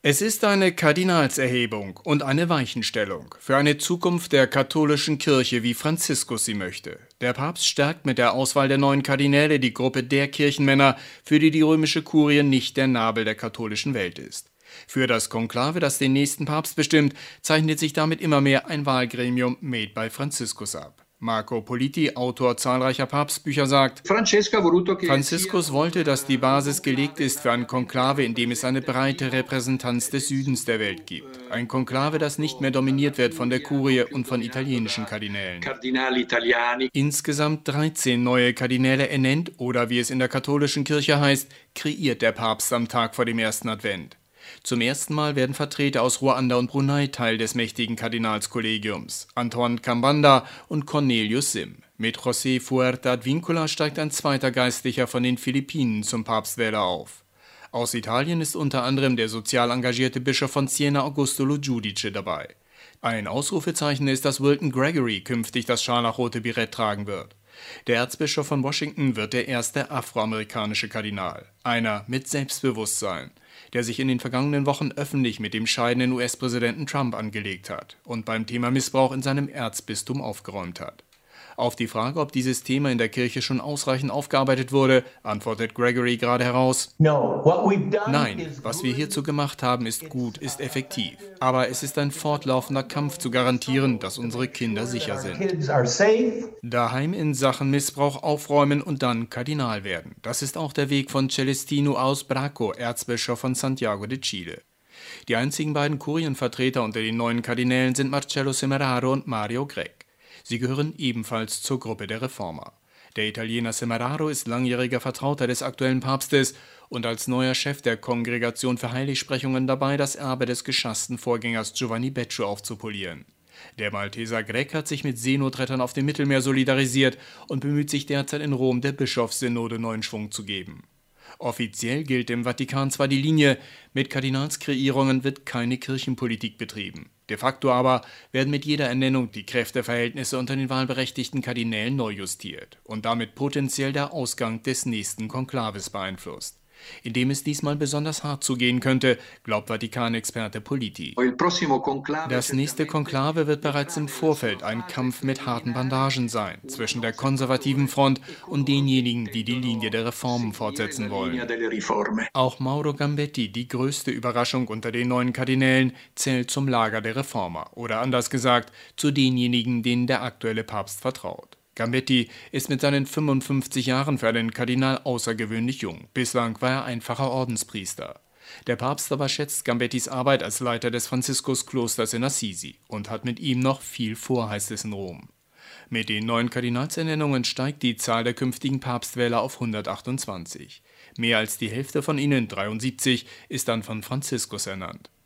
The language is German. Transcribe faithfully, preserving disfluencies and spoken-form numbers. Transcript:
Es ist eine Kardinalserhebung und eine Weichenstellung für eine Zukunft der katholischen Kirche, wie Franziskus sie möchte. Der Papst stärkt mit der Auswahl der neuen Kardinäle die Gruppe der Kirchenmänner, für die die römische Kurie nicht der Nabel der katholischen Welt ist. Für das Konklave, das den nächsten Papst bestimmt, zeichnet sich damit immer mehr ein Wahlgremium made by Franziskus ab. Marco Politi, Autor zahlreicher Papstbücher, sagt: Franziskus wollte, dass die Basis gelegt ist für ein Konklave, in dem es eine breite Repräsentanz des Südens der Welt gibt. Ein Konklave, das nicht mehr dominiert wird von der Kurie und von italienischen Kardinälen. Insgesamt dreizehn neue Kardinäle ernennt oder, wie es in der katholischen Kirche heißt, kreiert der Papst am Tag vor dem ersten Advent. Zum ersten Mal werden Vertreter aus Ruanda und Brunei Teil des mächtigen Kardinalskollegiums. Antoine Kambanda und Cornelius Sim. Mit José Fuertes Advíncula steigt ein zweiter Geistlicher von den Philippinen zum Papstwähler auf. Aus Italien ist unter anderem der sozial engagierte Bischof von Siena Augusto Lo Giudice dabei. Ein Ausrufezeichen ist, dass Wilton Gregory künftig das scharlachrote Birett tragen wird. Der Erzbischof von Washington wird der erste afroamerikanische Kardinal. Einer mit Selbstbewusstsein, der sich in den vergangenen Wochen öffentlich mit dem scheidenden U S-Präsidenten Trump angelegt hat und beim Thema Missbrauch in seinem Erzbistum aufgeräumt hat. Auf die Frage, ob dieses Thema in der Kirche schon ausreichend aufgearbeitet wurde, antwortet Gregory gerade heraus: Nein, was wir hierzu gemacht haben, ist gut, ist effektiv. Aber es ist ein fortlaufender Kampf zu garantieren, dass unsere Kinder sicher sind. Daheim in Sachen Missbrauch aufräumen und dann Kardinal werden. Das ist auch der Weg von Celestino Aos Braco, Erzbischof von Santiago de Chile. Die einzigen beiden Kurienvertreter unter den neuen Kardinälen sind Marcello Semeraro und Mario Grech. Sie gehören ebenfalls zur Gruppe der Reformer. Der Italiener Semeraro ist langjähriger Vertrauter des aktuellen Papstes und als neuer Chef der Kongregation für Heiligsprechungen dabei, das Erbe des geschassten Vorgängers Giovanni Becciu aufzupolieren. Der Malteser Grech hat sich mit Seenotrettern auf dem Mittelmeer solidarisiert und bemüht sich derzeit in Rom, der Bischofssynode neuen Schwung zu geben. Offiziell gilt im Vatikan zwar die Linie, mit Kardinalskreierungen wird keine Kirchenpolitik betrieben. De facto aber werden mit jeder Ernennung die Kräfteverhältnisse unter den wahlberechtigten Kardinälen neu justiert und damit potenziell der Ausgang des nächsten Konklaves beeinflusst. In dem es diesmal besonders hart zugehen könnte, glaubt Vatikan-Experte Politi. Das nächste Konklave wird bereits im Vorfeld ein Kampf mit harten Bandagen sein, zwischen der konservativen Front und denjenigen, die die Linie der Reformen fortsetzen wollen. Auch Mauro Gambetti, die größte Überraschung unter den neuen Kardinälen, zählt zum Lager der Reformer oder anders gesagt zu denjenigen, denen der aktuelle Papst vertraut. Gambetti ist mit seinen fünfundfünfzig Jahren für einen Kardinal außergewöhnlich jung. Bislang war er einfacher Ordenspriester. Der Papst aber schätzt Gambettis Arbeit als Leiter des Franziskusklosters in Assisi und hat mit ihm noch viel vor, heißt es in Rom. Mit den neuen Kardinalsernennungen steigt die Zahl der künftigen Papstwähler auf hundertachtundzwanzig. Mehr als die Hälfte von ihnen, dreiundsiebzig, ist dann von Franziskus ernannt.